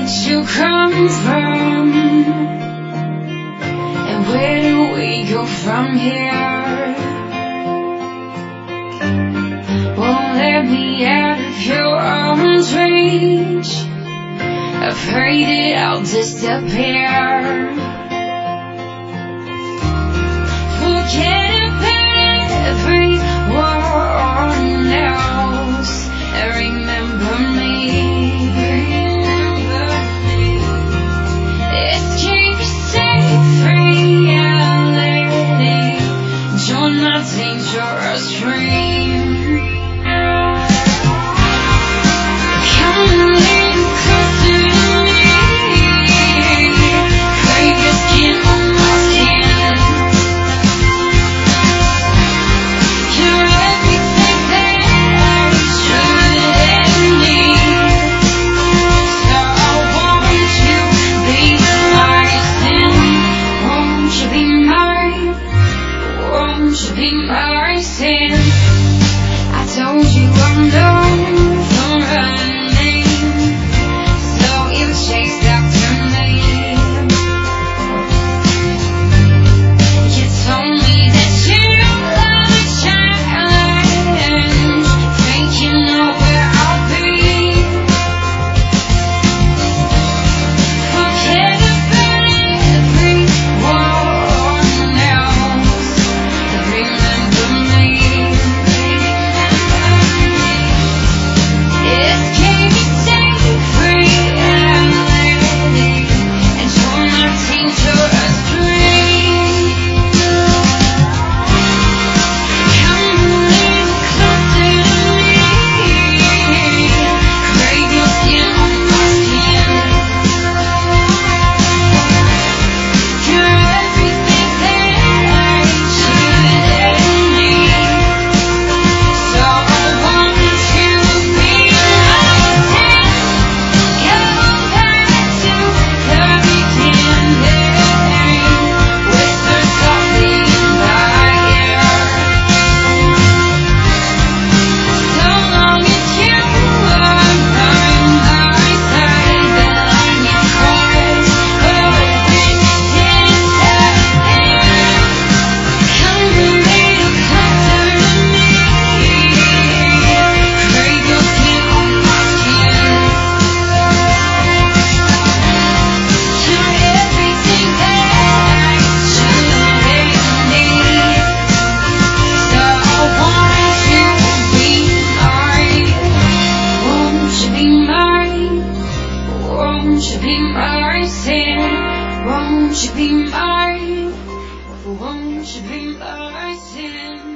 did you come from? And where do we go from here? Won't let me out of your arms reach. I've heard that I'll disappear. Forget about everyone else and remember me. Escape, safe reality. Join my dangerous dream. Come a little closer to me. Crave your skin on my skin. You're everything that I should need. So won't you be my sin? Won't you be mine? Won't you be my sin? I told you I'm known for running, so you chased after me. You told me that you love a challenge, think you know where I'll be. Forget about everyone else, remember me. Escape, safe reality, and join my dangerous dream. Come a little closer to me. Crave your skin on my skin. You're everything that I should need. So won't you be my sin? Go back to the beginning. Whisper softly in my ear. So long as you are by my side, then I'm yours. Come a little closer to me. Crave your skin on my skin. You're everything that I should need. So won't you be mine? Won't you be mine? Won't you be my sin? Won't you be mine? Won't you be my sin?